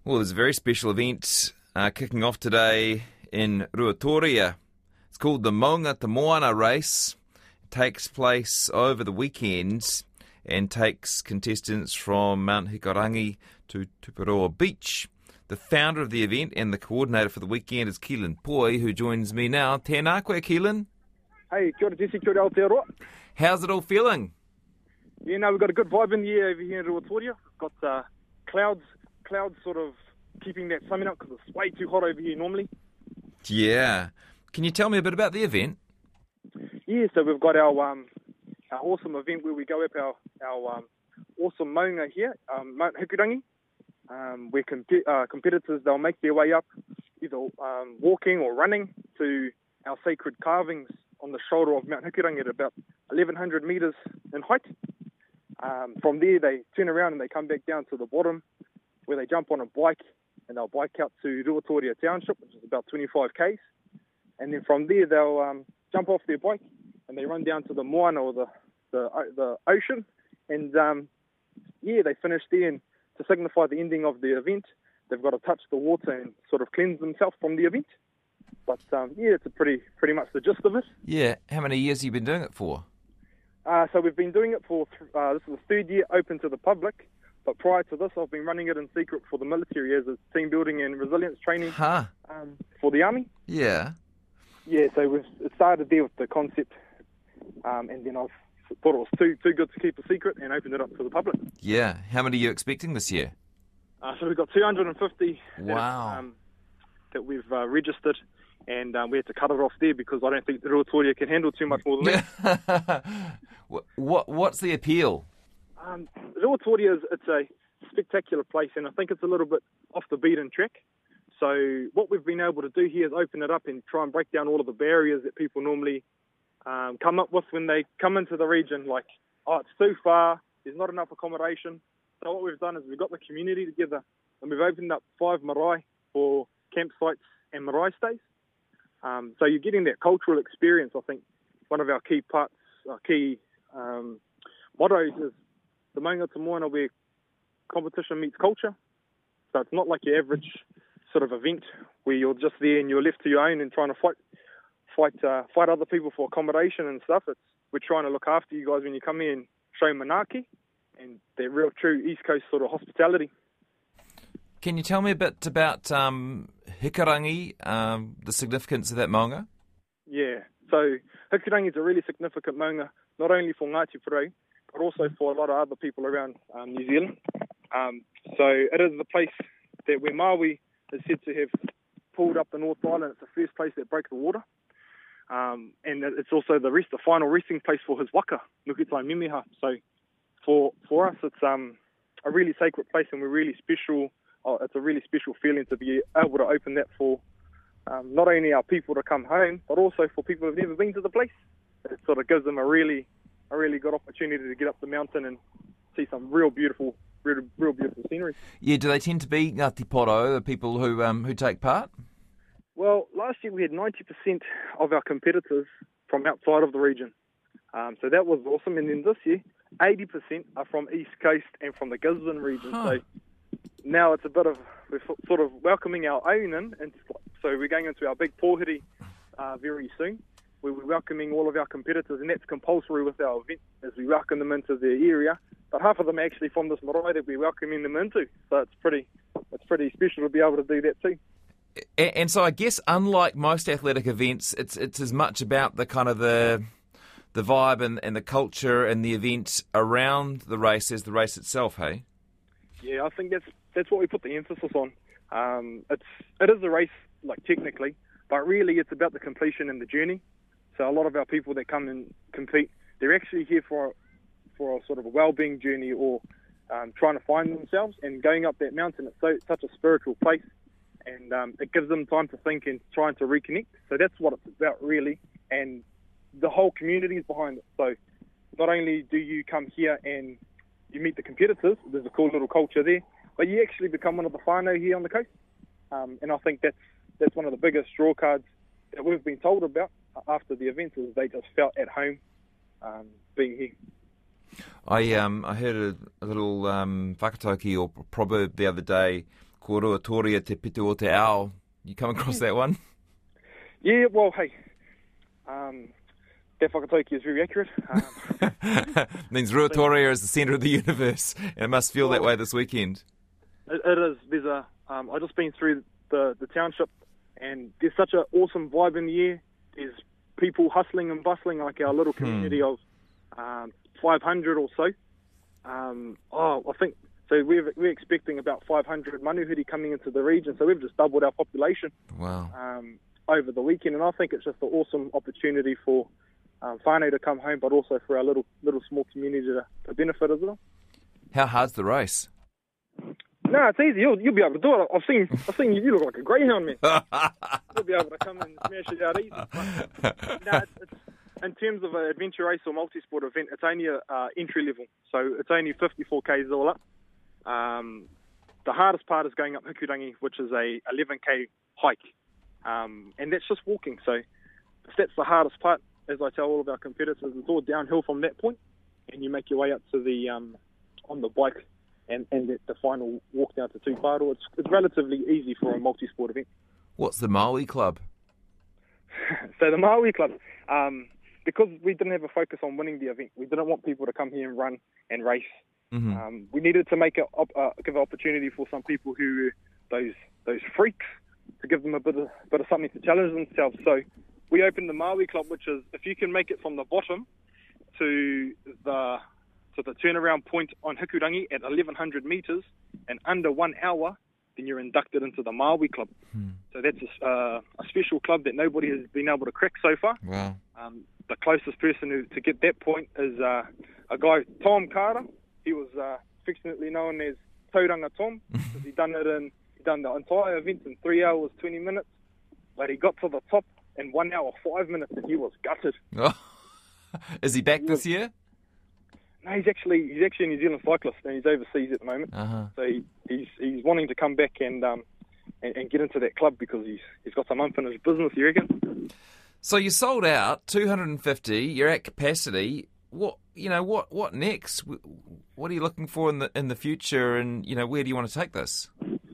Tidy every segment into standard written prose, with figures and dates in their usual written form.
Well, there's a very special event kicking off today in Ruatoria. It's called the Maunga Te Moana race. It takes place over the weekend and takes contestants from Mount Hikurangi to Tuparoa Beach. The founder of the event and the coordinator for the weekend is Keelan Poi, who joins me now. Tēnā koe, Keelan. Hey, kia ora Jesse, kia ora Aotearoa. How's it all feeling? Yeah, no, we've got a good vibe in the air over here in Ruatoria. Got clouds sort of keeping that sun out because it's way too hot over here normally. Yeah. Can you tell me a bit about the event? Yeah, so we've got our awesome event where we go up our awesome maunga here, Mount Hikurangi, where competitors, they'll make their way up either walking or running to our sacred carvings on the shoulder of Mount Hikurangi at about 1,100 metres in height. From there, they turn around and they come back down to the bottom where they jump on a bike and they'll bike out to Ruatoria Township, which is about 25 k's. And then from there, they'll jump off their bike and they run down to the moana or the ocean. And, they finish there. And to signify the ending of the event, they've got to touch the water and sort of cleanse themselves from the event. But, it's pretty much the gist of it. Yeah. How many years have you been doing it for? So we've been doing it for, this is the third year open to the public. But prior to this, I've been running it in secret for the military as a team building and resilience training for the army. Yeah. Yeah, so it started there with the concept, and then I thought it was too good to keep a secret and opened it up to the public. Yeah. How many are you expecting this year? So we've got 250 Wow. that we've registered, and we had to cut it off there because I don't think the Ruatoria can handle too much more than that. What's the appeal? Ruatoria, it's a spectacular place, and I think it's a little bit off the beaten track. So what we've been able to do here is open it up and try and break down all of the barriers that people normally come up with when they come into the region, like, it's too far, there's not enough accommodation. So what we've done is we've got the community together and we've opened up 5 marae for campsites and marae stays. So you're getting that cultural experience. I think one of our key mottos is the Maunga Te Moana, where competition meets culture. So it's not like your average sort of event where you're just there and you're left to your own and trying to fight other people for accommodation and stuff. We're trying to look after you guys when you come here and show manaaki and that real true East Coast sort of hospitality. Can you tell me a bit about Hikurangi, the significance of that maunga? Yeah, so Hikurangi is a really significant maunga, not only for Ngāti Porou, but also for a lot of other people around New Zealand. So it is the place that where Maui is said to have pulled up the North Island. It's the first place that broke the water. And it's also the final resting place for his waka, Nukutai Mimiha. So for us, it's a really sacred place, and we're really special. It's a really special feeling to be able to open that for not only our people to come home, but also for people who've never been to the place. It sort of gives them a really good opportunity to get up the mountain and see some real beautiful scenery. Yeah, do they tend to be Ngāti Porou, the people who take part? Well, last year we had 90% of our competitors from outside of the region. So that was awesome. And then this year, 80% are from East Coast and from the Gisborne region. So now it's we're sort of welcoming our own in. And so we're going into our big pōhiri very soon. We're welcoming all of our competitors, and that's compulsory with our event as we welcome them into the area. But half of them are actually from this marae that we're welcoming them into. So it's pretty special to be able to do that too. And so I guess unlike most athletic events, it's as much about the kind of the vibe and the culture and the event around the race as the race itself, hey? Yeah, I think that's what we put the emphasis on. It is a race, like, technically, but really it's about the completion and the journey. So a lot of our people that come and compete, they're actually here for a sort of a well-being journey or trying to find themselves. And going up that mountain, it's such a spiritual place, and it gives them time to think and trying to reconnect. So that's what it's about, really. And the whole community is behind it. So not only do you come here and you meet the competitors, there's a cool little culture there, but you actually become one of the whānau here on the coast. And I think that's one of the biggest draw cards that we've been told about after the event, is they just felt at home being here. I heard a little whakatauki or proverb the other day Ko Ruatoria Te Pitu o Te Ao. You come across that one? Yeah, well, hey, that whakatauki is very accurate. Means Ruatoria is the centre of the universe, and it must feel that way this weekend. It is. There's I just been through the township, and there's such an awesome vibe in the air. There's people hustling and bustling, like our little community of 500 or so. I think so. We're expecting about 500 manuhiri coming into the region, so we've just doubled our population. Wow. Over the weekend, and I think it's just an awesome opportunity for whānau to come home, but also for our little small community to benefit as well. How hard's the race? No, it's easy. You'll be able to do it. I've seen you. You look like a greyhound, man. You'll be able to come and smash it out easy. But, it's, in terms of an adventure race or multi-sport event, it's only a entry level, so it's only 54 k's all up. The hardest part is going up Hikurangi, which is a 11k hike, and that's just walking. So if that's the hardest part, as I tell all of our competitors, it's all downhill from that point, and you make your way up to the on the bike. And the final walk down to Tuparo. It's relatively easy for a multi-sport event. What's the Maui Club? So the Maui Club, because we didn't have a focus on winning the event, we didn't want people to come here and run and race. Mm-hmm. We needed to make give an opportunity for some people who those freaks, to give them a bit of something to challenge themselves. So we opened the Maui Club, which is if you can make it from the bottom to the turnaround point on Hikurangi at 1,100 metres in under 1 hour, then you're inducted into the Maui Club. So that's a special club that nobody has been able to crack so far. Wow. The closest person to get that point is a guy, Tom Carter. He was affectionately known as Tauranga Tom, because he done the entire event in 3 hours, 20 minutes, but he got to the top in 1 hour, 5 minutes, and he was gutted. Is he back this year? No, he's actually a New Zealand cyclist, and he's overseas at the moment. Uh-huh. So he's wanting to come back and get into that club because he's got some unfinished business, you reckon? So you sold out 250. You're at capacity. What next? What are you looking for in the future? And where do you want to take this?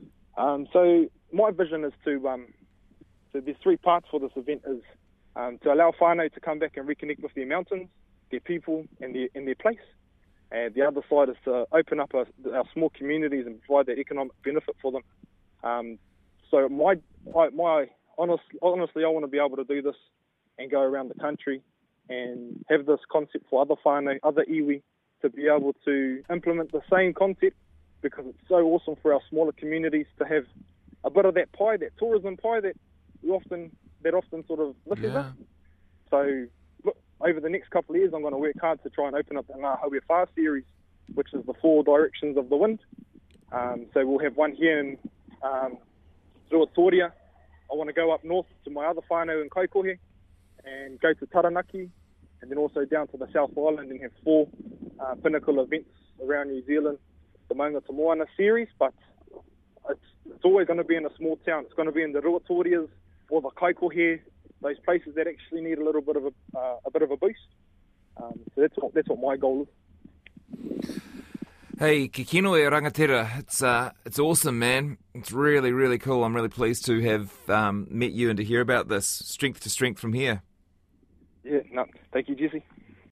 So my vision is to so there's 3 parts for this event: is to allow whānau to come back and reconnect with their mountains, their people, and their place. And the other side is to open up our small communities and provide that economic benefit for them. So honestly, I want to be able to do this and go around the country and have this concept for other whānau, other iwi, to be able to implement the same concept, because it's so awesome for our smaller communities to have a bit of that pie, that tourism pie that often sort of misses us. So over the next couple of years, I'm going to work hard to try and open up the Ngā Haue Whā series, which is the 4 directions of the wind. So we'll have one here in Ruatoria. I want to go up north to my other whānau in Kaikohe and go to Taranaki, and then also down to the South Island and have 4 pinnacle events around New Zealand, the Maunga Te Moana series. But it's always going to be in a small town. It's going to be in the Ruatorias or the Kaikohe, those places that actually need a little bit of a boost. So that's what my goal is. Hey, Ke Kino e Rangatira, it's awesome, man. It's really, really cool. I'm really pleased to have met you and to hear about this. Strength to strength from here. Yeah, no, thank you, Jesse.